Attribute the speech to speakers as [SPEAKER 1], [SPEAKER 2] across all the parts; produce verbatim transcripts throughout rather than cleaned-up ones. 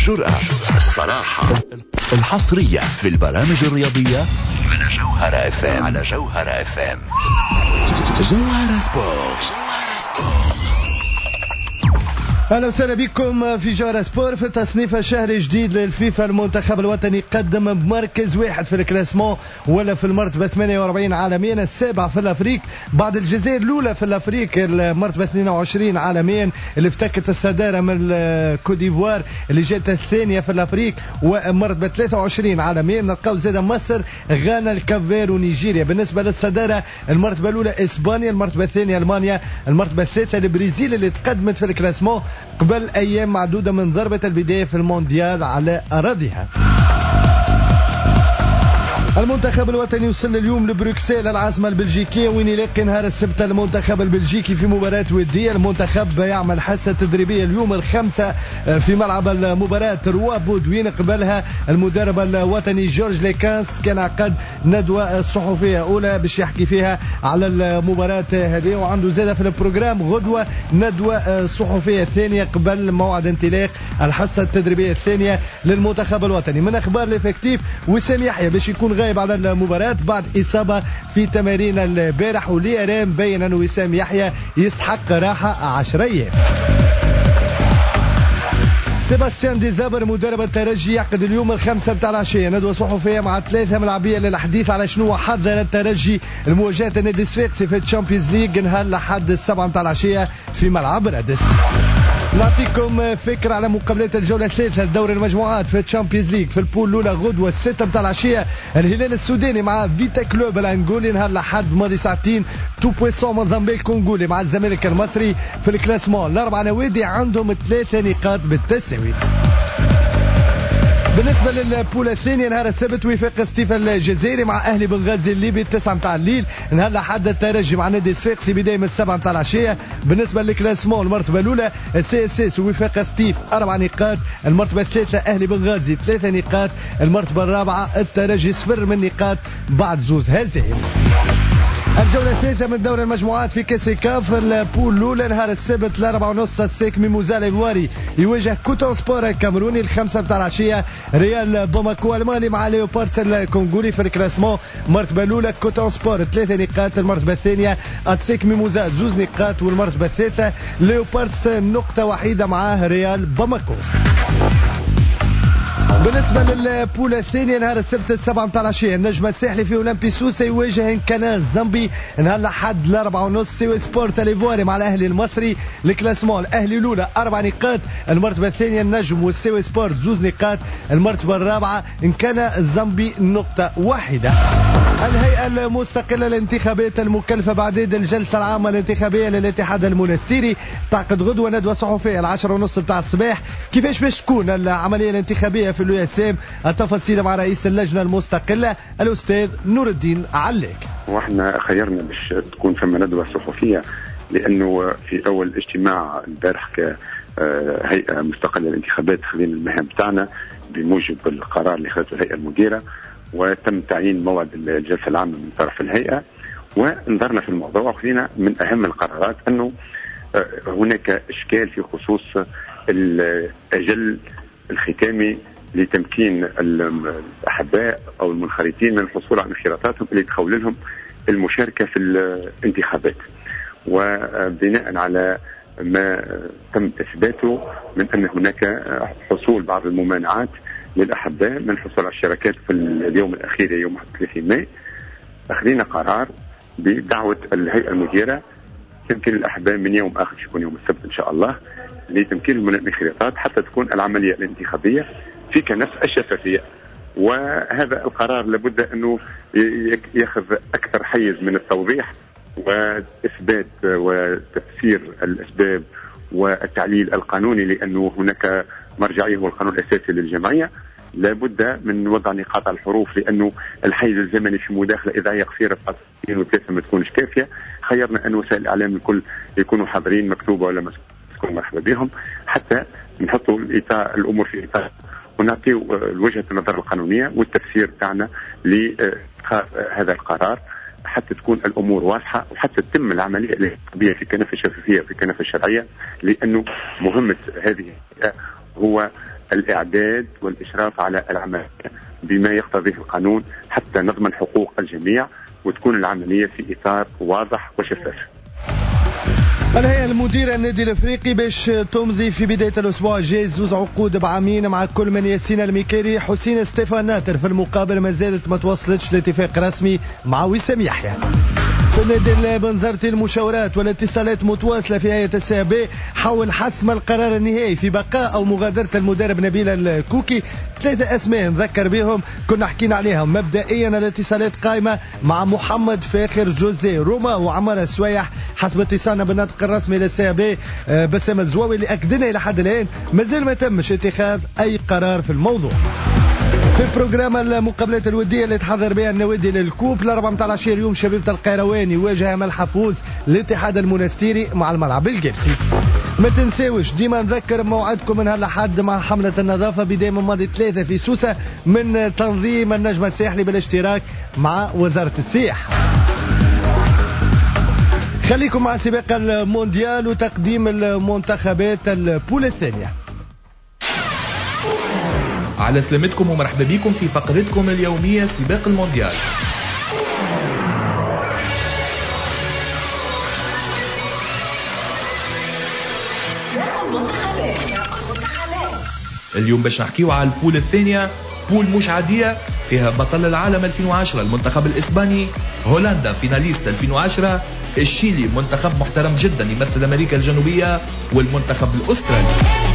[SPEAKER 1] الجرأة، الصراحة، الحصرية في البرامج الرياضية على جوهرة اف ام. على جوهرة اف ام. جوهرة سبورت.
[SPEAKER 2] أهلا وسهلا بكم في جوهرة سبور. في تصنيف الشهر جديد للفيفا، المنتخب الوطني قدم بمركز واحد في الكلاسمون، ولا في المرتبة ثمانية وأربعين عالميا، السابع في الأفريق بعد الجزائر، الأولى في الأفريق المرتبة اثنين وعشرين عالميا اللي افتكت الصدارة من كوديفوار اللي جات الثانية في الأفريق، ومرتبة ثلاثة وعشرين عالميا. نلقاو زادة مصر، غانا، الكافير ونيجيريا. بالنسبة للصدارة، المرتبة الأولى إسبانيا، المرتبة الثانية ألمانيا، المرتبة الثالثة البرازيل اللي تقدمت في الكلاسمون قبل أيام معدودة من ضربة البداية في المونديال على أراضيها. المنتخب الوطني وصل اليوم لبروكسل العاصمة البلجيكية، وين يلاقي نهار السبت المنتخب البلجيكي في مباراة ودية. المنتخب يعمل حصة تدريبية اليوم الخمسة في ملعب المباراة روا بودوين. قبلها المدرب الوطني جورج ليكانس كان عقد ندوة صحفية أولى باش يحكي فيها على المباراة هذه، وعنده زادة في البروغرام غدوة ندوة صحفية ثانية قبل موعد انطلاق الحصة التدريبية الثانية للمنتخب الوطني. من أخبار الإفكتيف، وسام يحيى باش يكون غايب على المباراة بعد إصابة في تمارين البارح، وليرام بين أن وسام يحيى يستحق راحة عشر أيام. سيباستيان ديزابر مدرب الترجي يعقد اليوم الخمسة متاع العشية ندوة صحفية مع ثلاثة ملاعبية للحديث على شنو حضر الترجي المواجهة النادي الصفاقسي في الشامبيونز ليج نهار لحد السبعة متاع العشية في ملعب رادس. نعطيكم فكرة على مقابلات الجولة الثالثة لدوري المجموعات في الشامبيونز ليج. في البول الأولى غدوة الستة متاع العشية الهلال السوداني مع فيتا كلوب الأنغولي، نهار لحد ماضي ساعتين تو بويسون موزامبيق كونغولي مع الزمالك المصري. في الكلاسمون الأربع نوادي عندهم ثلاثة نقاط بالتساوي. بالنسبة للبولة الثانية نهار السبت وفاق ستيفا الجزائري مع أهلي بنغازي الليبي التسعة متاع الليل، نهار لحد الترجي مع نادي الصفاقسي بداية من السبعة متاع العشية. بالنسبة للكلاسمون المرتبة الأولى السي اس اس وفاق ستيف أربع نقاط، المرتبة الثالثة أهلي بنغازي ثلاثة نقاط، المرتبة الرابعة الترجي صفر من نقاط بعد زوز هزائم. الجولة الثالثة من دوري المجموعات في كأس كاف، البول الأولى نهار السبت الأربعة ونص السيك ميموزا الإيفواري يواجه كوتون سبور الكاميروني، الخمسة متاع العشية ريال باماكو المالي مع ليوباردس الكونغولي. في الكلاسمون المرتبة الأولى كوتون سبور ثلاثة نقاط، المرتبة الثانية السيك ميموزا زوز نقاط، والمرتبة الثالثة ليوباردس نقطة وحيدة معاه ريال باماكو. بالنسبة للبولة الثانية نهار السبت السبعة متاع العشية النجم الساحلي في أولمبي سوسة يواجه انكانا الزامبي، نهار لحد الأربعة ونص سيوي سبورت الإيفواري مع الأهلي المصري. الكلاسمون الأهلي الأولى أربع نقاط، المرتبة الثانية النجم والسيوي سبورت زوز نقاط، المرتبة الرابعة انكانا الزامبي نقطة واحدة. الهيئة المستقلة للانتخابات المكلفة بعديد الجلسة العامة الانتخابية للاتحاد المونستيري تعقد غدوة ندوة صحفية العشرة ونص متاع الصباح. كيفاش باش تكون العملية الانتخابية في الياسام؟ التفاصيل مع رئيس اللجنة المستقلة الأستاذ نور الدين علاك.
[SPEAKER 3] واحنا خيرنا باش تكون فما ندوة صحفية لأنه في أول اجتماع البارح كهيئة مستقلة للانتخابات خلينا المهام بتاعنا بموجب القرار اللي خذته الهيئة المديرة، وتم تعيين موعد الجلسة العامة من طرف الهيئة، ونظرنا في الموضوع وخلينا من أهم القرارات أنه هناك إشكال في خصوص الأجل الختامي لتمكين الأحباء أو المنخرطين من الحصول على انخراطاتهم اللي تخول لهم المشاركة في الانتخابات. وبناء على ما تم إثباته من أن هناك حصول بعض الممانعات للأحباء من الحصول على الشركات في اليوم الأخير يوم واحد وثلاثين ماي، أخذنا قرار بدعوة الهيئة المديرة تمكين الأحباء من يوم آخر يكون يوم السبت إن شاء الله لتمكينهم من الانخراطات حتى تكون العملية الانتخابية في كنفس الشفافية. وهذا القرار لابد أنه يأخذ أكثر حيز من التوضيح وإثبات وتفسير الأسباب والتعليل القانوني، لأنه هناك مرجعية هو القانون الأساسي للجمعية. لابد من وضع نقاط على الحروف لأنه الحيز الزمني في مداخلة إذاعية قصيرة في اثنين وثلاثة ما تكونش كافية. خيرنا أن وسائل الإعلام الكل يكونوا حاضرين مكتوبة ولا تكون مرحبا بهم حتى نحطوا الأمور في إطار ونعطيوا وجهة النظر القانونية والتفسير بتاعنا لهذا القرار حتى تكون الأمور واضحة وحتى تتم العملية الانتخابية في كنف الشفافية في كنف الشرعية، لأنه مهمة هذه هو الإعداد والإشراف على العملية بما يقتضيه القانون حتى نضمن حقوق الجميع وتكون العملية في إطار واضح وشفاف.
[SPEAKER 2] الهيئة المديرة النادي الافريقي باش تمضي في بداية الاسبوع الجاي زوز عقود بعامين مع كل من ياسين الميكيري حسين ستيفان ناتر. في المقابل ما زالت ما توصلتش لاتفاق رسمي مع وسام يحيى. في النادي البنزرتي المشاورات والاتصالات متواصلة في هيئة السي بي حول حسم القرار النهائي في بقاء أو مغادرة المدرب نبيل الكوكي. ثلاثة أسماء نذكر بهم كنا حكينا عليهم. مبدئيا الاتصالات قائمة مع محمد فاخر جوزي روما وعمار السويح حسب اتصالنا بالناطق الرسمي للسي بي بسام الزواوي اللي أكدنا إلى حد الآن مازال ما تمش اتخاذ أي قرار في الموضوع. في بروجرام المقابلات الودية اللي تحضر بها النوادي للكوب الأربعة متاع العشية اليوم شبيبة القيرواني يواجه أمل حفوز الاتحاد المنستيري مع الملعب الجبسي. ما تنساوش ديما نذكر موعدكم من هالحد مع حملة النظافة بداية من ماضي ثلاثة في سوسة من تنظيم النجم الساحلي بالاشتراك مع وزارة السياحة. خليكم مع سباق المونديال وتقديم المنتخبات البول الثانية.
[SPEAKER 4] على سلامتكم ومرحبا بكم في فقرتكم اليومية سباق المونديال. اليوم باش نحكيو على البول الثانية، بول مش عادية فيها بطل العالم ألفين وعشرة المنتخب الإسباني، هولندا فيناليست ألفين وعشرة، الشيلي منتخب محترم جدا يمثل أمريكا الجنوبية، والمنتخب الأسترالي.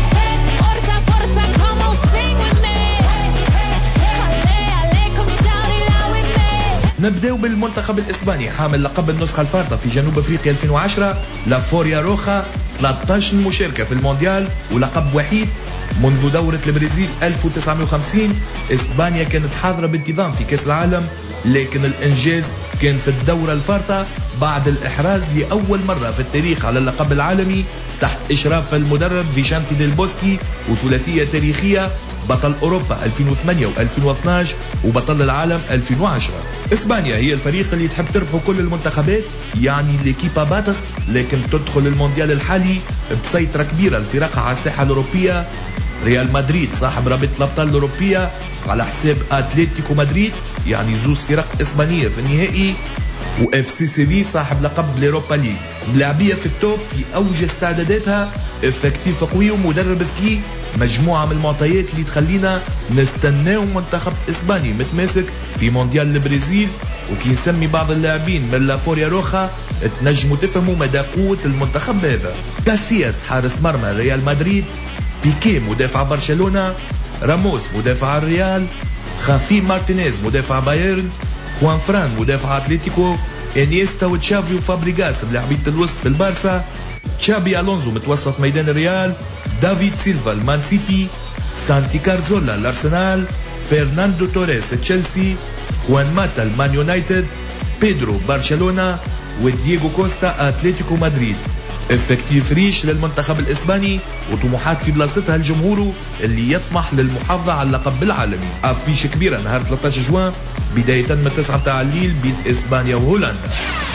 [SPEAKER 4] نبداو بالمنتخب الإسباني حامل لقب النسخة الفارطة في جنوب أفريقيا ألفين وعشرة، لا فوريا روخا، ثلاثة عشر مشاركة في المونديال ولقب وحيد منذ دورة البرازيل ألف وتسعمائة وخمسين. إسبانيا كانت حاضرة بانتظام في كأس العالم، لكن الإنجاز كان في الدورة الفارطة بعد الإحراز لأول مرة في التاريخ على اللقب العالمي تحت إشراف المدرب فيشانتي ديل بوسكي، وثلاثية تاريخية بطل أوروبا ألفين وثمانية وألفين واثني عشر وبطل العالم ألفين وعشرة. إسبانيا هي الفريق اللي تحب تربحه كل المنتخبات، يعني ليكيبا باتر، لكن تدخل المونديال الحالي بسيطرة كبيرة الفرق على الساحة الأوروبية. ريال مدريد صاحب رابطة الأبطال الأوروبية على حساب أتلتيكو مدريد، يعني زوز فرق إسبانية في النهائي، واف سي سيفي صاحب لقب اليوروبا ليج. لاعبية في التوب في أوج استعداداتها، افكتيف قوي ومدرب ذكي، مجموعة من المعطيات اللي تخلينا نستناو منتخب إسباني متماسك في مونديال البرازيل. وكي نسمي بعض اللاعبين من لافوريا روخا تنجموا تفهموا مدى قوة المنتخب هذا. كاسياس حارس مرمى ريال مدريد، بيكي مدافع برشلونة، راموس مدافع الريال، خافي مارتينيز مدافع بايرن، خوان فران مدافع اتلتيكو، انيستا وتشافي وفابريغاس بلاعبية الوسط في البارسا، تشابي الونزو متوسط ميدان الريال، دافيد سيلفا المان سيتي، سانتي كارزولا الارسنال، فرناندو توريس تشيلسي، خوان ماتا المان يونايتد، بيدرو برشلونة، ودييغو كوستا اتلتيكو مدريد. افكتيف ريش للمنتخب الإسباني وطموحات في بلاصتها الجمهور اللي يطمح للمحافظة على اللقب العالمي. أفيش كبيرة نهار ثلاثة عشر جوان بداية من تسعة متاع الليل بين إسبانيا وهولندا.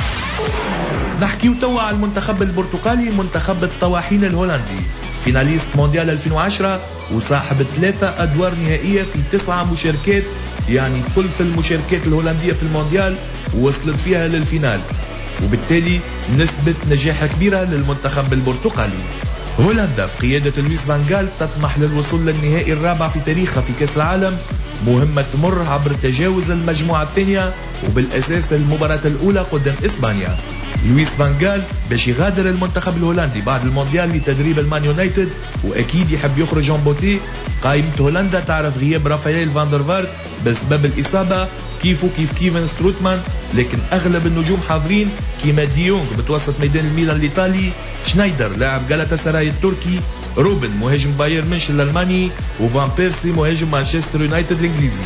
[SPEAKER 4] نحكيو توا على المنتخب البرتقالي، منتخب الطواحين الهولندي، فيناليست مونديال ألفين وعشرة وصاحب ثلاثة أدوار نهائية في تسعة مشاركات، يعني ثلث المشاركات الهولندية في المونديال وصلت فيها للفينال، وبالتالي نسبة نجاح كبيرة للمنتخب البرتقالي. هولندا بقيادة لويس فان غال تطمح للوصول للنهائي الرابع في تاريخها في كأس العالم، مهمة تمر عبر تجاوز المجموعة الثانية وبالأساس المباراة الأولى قدام إسبانيا. لويس فان غال باش يغادر المنتخب الهولندي بعد المونديال لتدريب المان يونايتد، وأكيد يحب يخرج جون بوتي. قائمة هولندا تعرف غياب رافائيل فاندر فارت بسبب الإصابة، كيفو كيف كيفن ستروتمان، لكن أغلب النجوم حاضرين كيما ديونغ متوسط ميدان الميلان الإيطالي، شنايدر لاعب غالاتا سراي التركي، روبن مهاجم بايرن ميونخ الألماني، وفان بيرسي مهاجم مانشستر يونايتد الإنجليزي.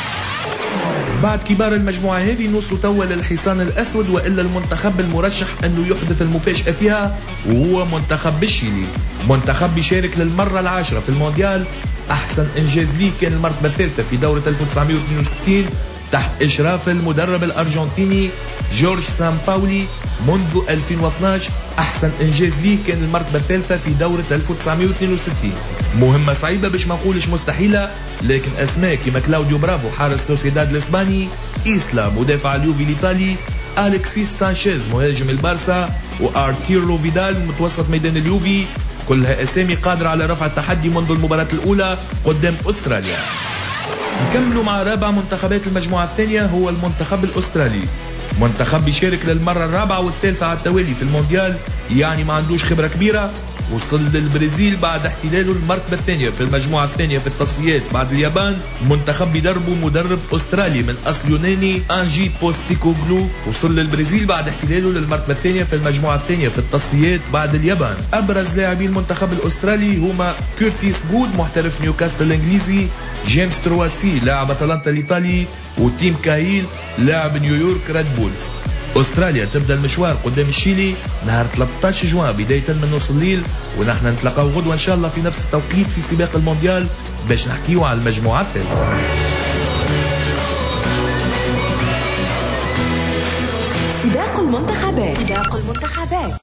[SPEAKER 4] بعد كبار المجموعة هذه نوصلوا توا للحصان الأسود، وإلا المنتخب المرشح أنه يحدث المفاجأة فيها، وهو منتخب الشيلي. منتخب يشارك للمرة العاشرة في المونديال، أحسن إنجاز ليه كان المرتبة الثالثة في دورة ألف وتسعمائة واثنين وستين تحت إشراف المدرب الأرجنتيني جورج سامباولي منذ ألفين واثني عشر. أحسن إنجاز ليه كان المرتبة الثالثة في دورة ألف وتسعمائة واثنين وستين. مهمة صعيبة باش ما نقولش مستحيلة، لكن اسماء كيما كلاوديو برافو حارس سوسيداد الاسباني، إيسلا مدافع اليوفي الايطالي، أليكسيس سانشيز مهاجم البارسا، وارتيرو فيدال متوسط ميدان اليوفي، كلها اسامي قادرة على رفع التحدي منذ المباراة الاولى قدام استراليا. نكملوا مع رابع منتخبات المجموعة الثانية، هو المنتخب الأسترالي. منتخب يشارك للمرة الرابعة والثالثة على التوالي في المونديال، يعني ما عندوش خبرة كبيرة. وصل للبرازيل بعد احتلاله المرتبة الثانية في المجموعة الثانية في التصفيات بعد اليابان. منتخب يدربه مدرب أسترالي من أصل يوناني أنجي بوستيكوغلو. وصل للبرازيل بعد احتلاله للمرتبة الثانية في المجموعة الثانية في التصفيات بعد اليابان. أبرز لاعبي المنتخب الأسترالي هما كورتيس جود محترف نيوكاسل الإنجليزي، جيمس ترواسي لاعب أتلانتا الإيطالي، وتيم كايل لاعب نيويورك ريد بولز. أستراليا تبدأ المشوار قدام الشيلي نهار ثلاثة عشر جوان بداية من نص الليل، ونحن نتلاقاو غدوة إن شاء الله في نفس التوقيت في سباق المونديال باش نحكيو على المجموعة الثالثة.
[SPEAKER 5] سباق المنتخبات. سباق المنتخبات.